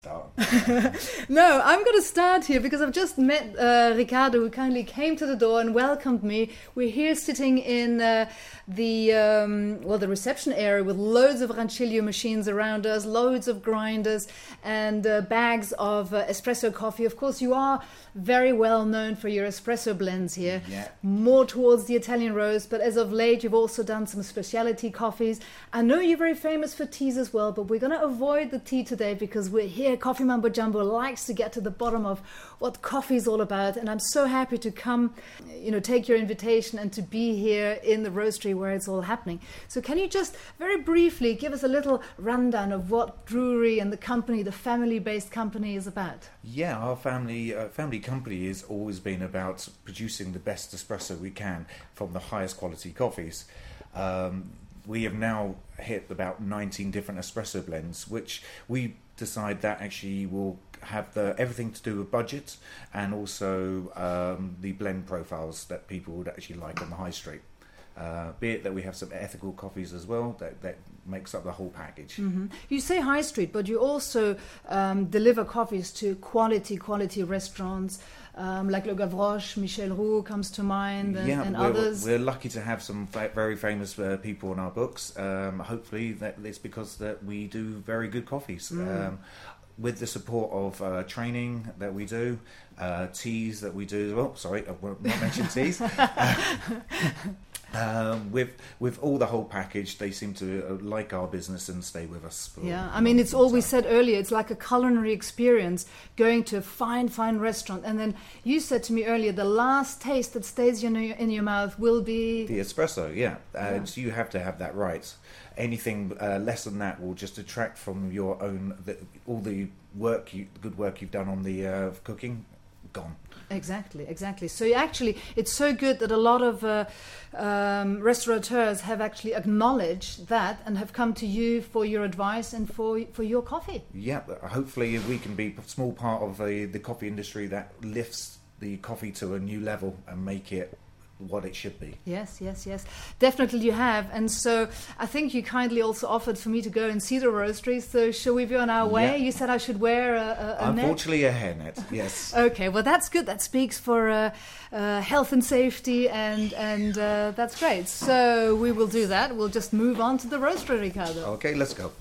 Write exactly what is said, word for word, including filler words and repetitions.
No, I'm going to start here because I've just met uh, Ricardo, who kindly came to the door and welcomed me. We're here sitting in uh, the um, well, the reception area with loads of Rancilio machines around us, loads of grinders and uh, bags of uh, espresso coffee. Of course, you are very well known for your espresso blends here, yeah. more towards the Italian roast, but as of late you've also done some specialty coffees. I know you're very famous for teas as well, but we're going to avoid the tea today because we're here. Coffee Mambo Jumbo likes to get to the bottom of what coffee is all about, and I'm so happy to come, you know, take your invitation and to be here in the roastery where it's all happening. So can you just very briefly give us a little rundown of what Drewry and the company, the family-based company, is about? Yeah, our family uh, family company has always been about producing the best espresso we can from the highest quality coffees. Um, we have now hit about nineteen different espresso blends, which we decide that actually will have the everything to do with budget and also um, the blend profiles that people would actually like on the high street. Uh, be it that we have some ethical coffees as well, that, that makes up the whole package. Mm-hmm. You say high street, but you also um, deliver coffees to quality, quality restaurants, um, like Le Gavroche, Michel Roux comes to mind, and, yeah, and we're, others. We're lucky to have some fa- very famous uh, people in our books. Um, hopefully that it's because that we do very good coffees. Mm. Um, with the support of uh, training that we do, uh, teas that we do. Oh, sorry, I won't not mention teas. Um, with with all the whole package, they seem to uh, like our business and stay with us. For yeah, I mean, it's all we said earlier. It's like a culinary experience, going to a fine, fine restaurant. And then you said to me earlier, the last taste that stays in your, in your mouth will be... the espresso, yeah. Uh, yeah. So you have to have that right. Anything uh, less than that will just detract from your own, the, all the work, you, good work you've done on the uh, cooking, gone. Exactly, exactly. So you actually, it's so good that a lot of uh, um, restaurateurs have actually acknowledged that and have come to you for your advice and for for your coffee. Yeah, hopefully we can be a small part of the, the coffee industry that lifts the coffee to a new level and make it what it should be. Yes, yes, yes. Definitely you have. And so I think you kindly also offered for me to go and see the roastery. So shall we be on our way? Yeah. You said I should wear a, a, a Unfortunately, net. a hairnet, yes. Okay, well, that's good. That speaks for uh, uh, health and safety, and, and uh, that's great. So we will do that. We'll just move on to the roastery, Ricardo. Okay, let's go.